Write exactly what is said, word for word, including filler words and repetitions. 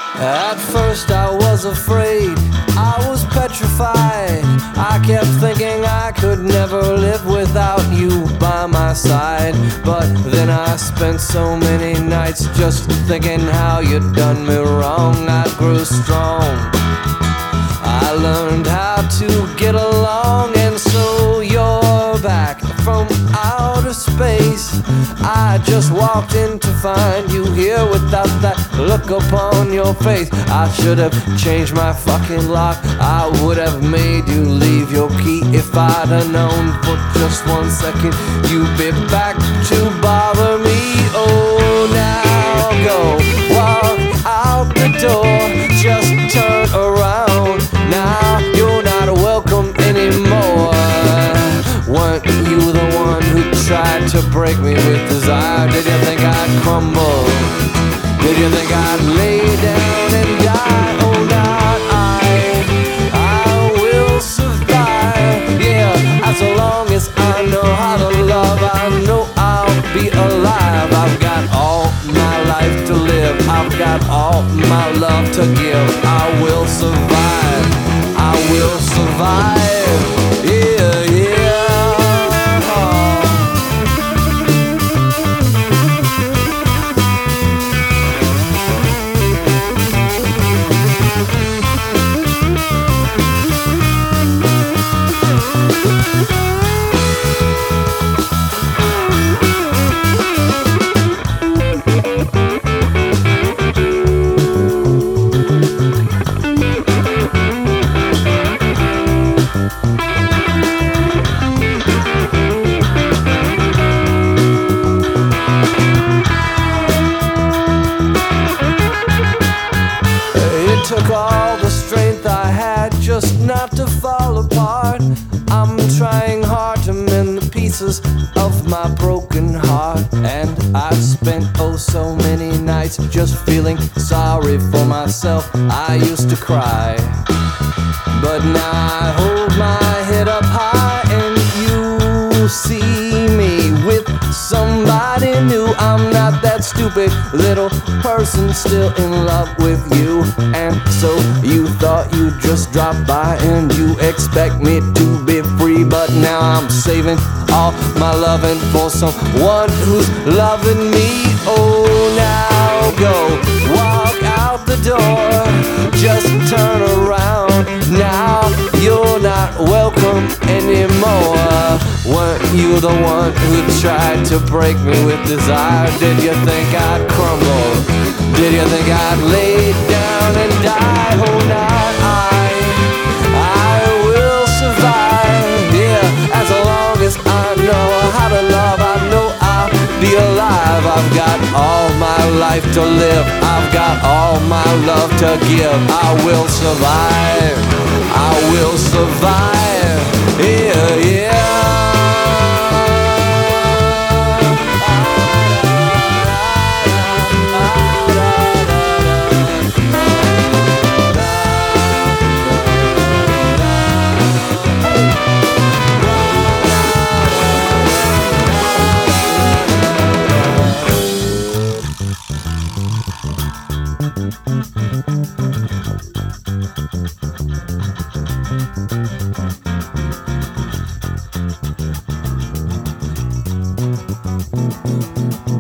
At first I was afraid, I was petrified. I kept thinking I could never live without you by my side. But then I spent so many nights just thinking how you'd done me wrong. I grew strong, I learned how to get along. And so you're back from outer space. I just walked in to find you here without that look upon your face. I should have changed my fucking lock. I would have made you leave your key if I'd have known for just one second you'd be back to bother me. Oh, now go walk out the door, just turn around. Now you're not welcome anymore. Weren't you the one who tried to break me with desire? Did you think I'd crumble? Did you think I'd lay down and die? Oh, not I, I will survive. Yeah, as long as I know how to love, I know I'll be alive. I've got all my life to live, I've got all my love to give. I will survive, I will survive. Yeah, yeah. Took all the strength I had just not to fall apart. I'm trying hard to mend the pieces of my broken heart. And I've spent oh so many nights just feeling sorry for myself. I used to cry, but now I hold my head up high and you see me with somebody new. I'm not that stupid little person still in love with you. And so you thought you'd just drop by and you expect me to be free. But now I'm saving all my loving for someone who's loving me. Oh, now go walk out the door, just turn around. Now you're not welcome anymore. Weren't you the one who tried to break me with desire? Did you think I'd crumble? Did you think I'd lay down and die? Oh, not I, I will survive. Yeah, as long as I know how to love, I know I'll be alive. I've got all my life to live, I've got all my love to give. I will survive, I will survive. Yeah, yeah. Thank you.